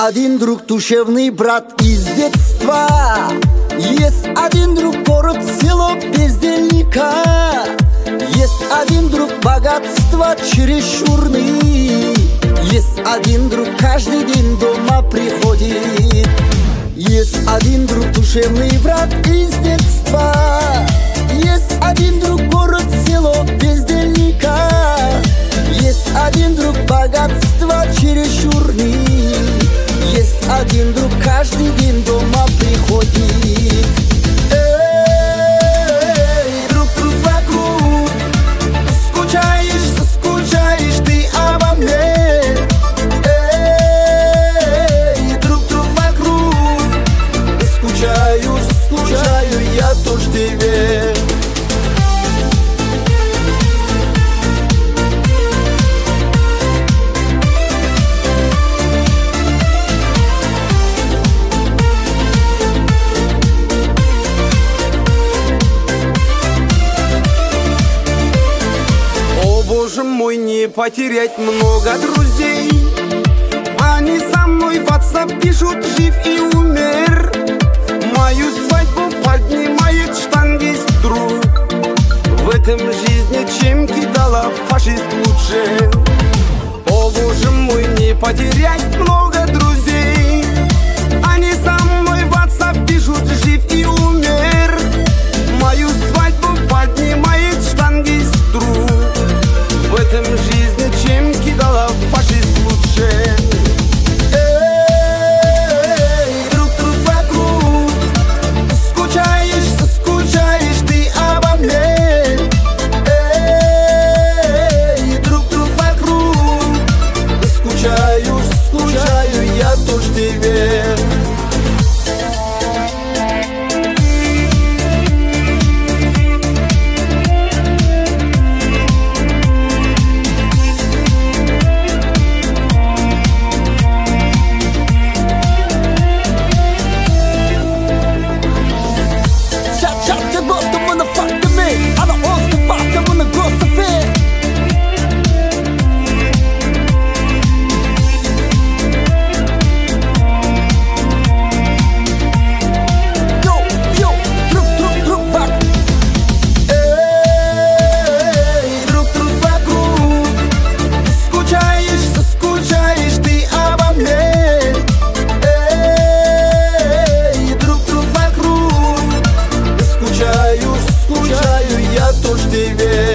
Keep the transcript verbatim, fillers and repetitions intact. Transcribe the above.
один друг, душевный брат из детства. Есть один друг, город, село, бездельника. Есть один друг, богатство чересчурный. Есть один друг, каждый день дома приходит. Есть один друг, душевный брат из детства. Есть один друг, город, село, бездельника. Есть один друг, богатство чересчурный. Есть один друг, каждый день дома приходит. Эй, друг, друг вокруг, скучаешь, заскучаешь ты обо мне. Эй, друг, друг вокруг, скучаю, скучаю я тоже тебе. Боже мой, не потерять много друзей. Они со мной в WhatsApp пишут: жив и умер. Мою свадьбу поднимает штангист друг. В этом жизни чем кидала фашист лучше. О боже мой, не потерять много друзей. Они со мной в WhatsApp пишут: жив и умер. Мою свадьбу поднимает штангист друг. В этом жизни чем кидала фашист лучше. Эй, друг, друг вокруг, скучаешь, заскучаешь ты обо мне. Эй, друг, друг вокруг, скучаю, скучаю я тоже тебе. Скучаю я тоже тебе.